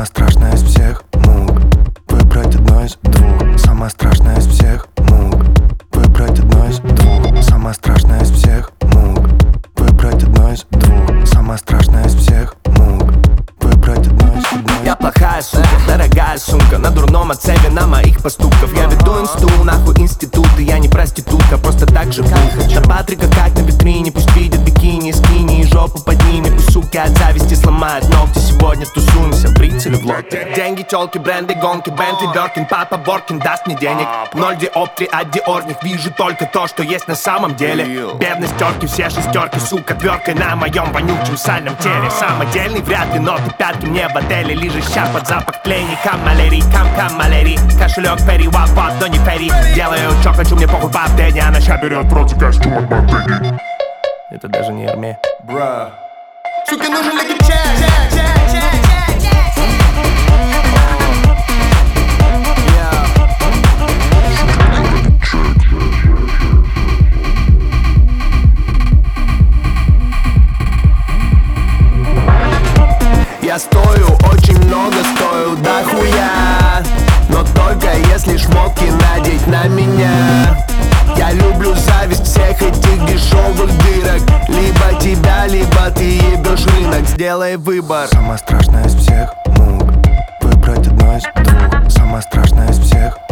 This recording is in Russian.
Самая страшная из всех мук выбрать одно из двух. Самая страшная из всех мук выбрать одно из двух. Самая страшная из всех мук выбрать одно из двух. Самая страшная из всех мук выбрать одно из двух. Я плохая сука, дорогая сумка, на дурном отцепе на моих поступков. Я веду инсту, нахуй институты, я не проститутка, просто так живу. На Патрика как на витрине, пусть видят бикини, скини и жопу поднимет. Пусть суки от зависти сломают ногти, сегодня тусуемся в прицеле в лодке. Деньги, тёлки, бренды, гонки, Бентли, Бёркин, папа Боркин даст мне денег. 0 диоптри от диорних, вижу только то, что есть на самом деле. Бедность терки, все шестерки, сука, тверкой на моем вонючем сальном теле. Самодельный вряд ли, но ты пятки мне в отеле. Лежаща под запах тлени, камалери, камалери. Кошелек Перри, вап, но не Перри. Делаю, чё хочу, мне похуй по аптеке. Она ща берет в рот костюм от Ботеги. Это даже не Эрме. Бра. Сука, нужен ли чек? Я стою, очень много стою, да хуя. Но только если шмотки надеть на меня. Я люблю зависть всех этих дешевых дырок. Либо тебя, либо ты ебешь рынок. Сделай выбор. Самая страшная из всех мук выбрать одно из двух. Самая страшная из всех